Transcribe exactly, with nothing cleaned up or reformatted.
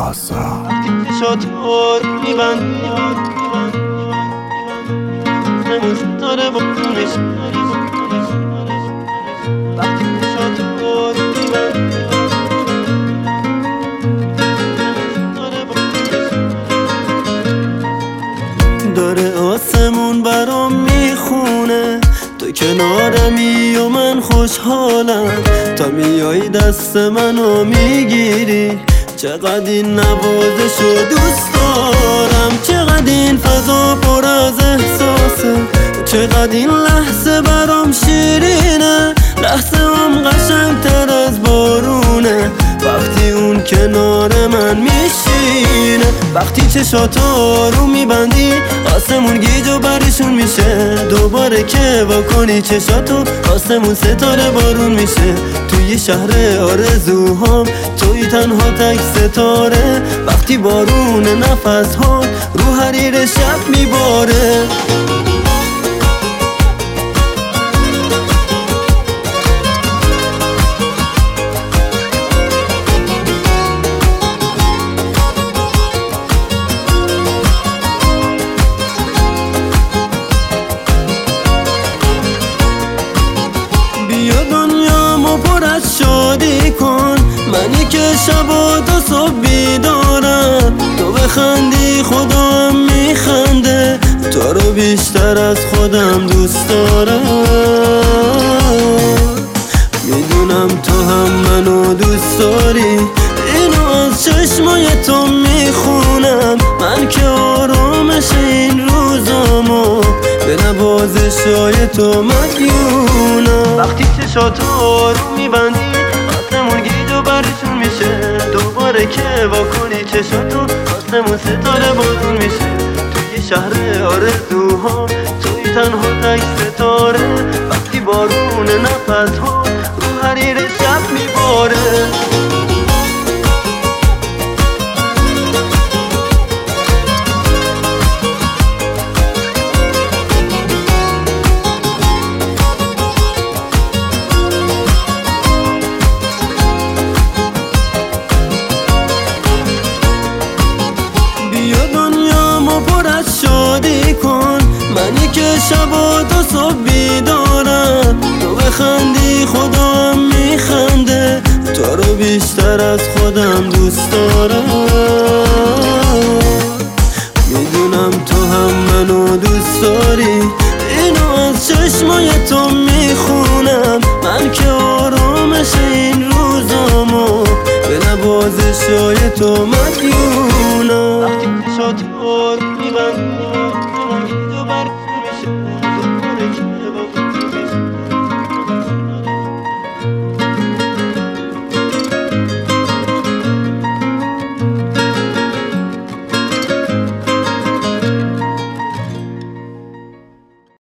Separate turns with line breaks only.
آسا
وقتی چشاتو رو میبندی نمون ستاره بکنش وقتی چشاتو رو میبندی داره آسمون برام میخونه تو کنارمی و من خوشحالم تا میای دست منو میگیری چقدر این نوازشو دوست دارم چقدر این فضا پر از احساسه چقدر این لحظه برام شیرینه لحظه هم قشنگتر از بارونه وقتی اون کنار من میشینه وقتی چشاتو رو میبندی آسمون گیج و برشون میشه دوباره که واکنی چشاتو آسمون ستاره بارون میشه توی شهر آرزوهام توی تنها تک ستاره وقتی بارون نفس ها رو حریر شب میباره بیا دنیامو پر از شادی کن منی که شب و تا صبح بیدارم تو بخندی خودم میخنده تو رو بیشتر از خودم دوست دارم میدونم تو هم منو دوست داری اینو از چشمای تو میخونم من که آرامش این روزامو به نوازشای تو مدیونم وقتی چشاتو رو میبندی آسمون گیج و برشون میشه دوباره که واکنی چشاتو آسمون ستاره بارون میشه توی شهر آرزوها توی تنها تک ستاره وقتی بارون نفس ها رو حریر شب میباره شادی کن منی که شب و تا صبح بیدارم تو بخندی خودم میخنده تو رو بیشتر از خودم دوست دارم میدونم تو هم منو دوست داری اینو از چشمای تو میخونم من که آرامش این روزامو به نوازشای تو مدیونم وقتی چشاتو رو میبندی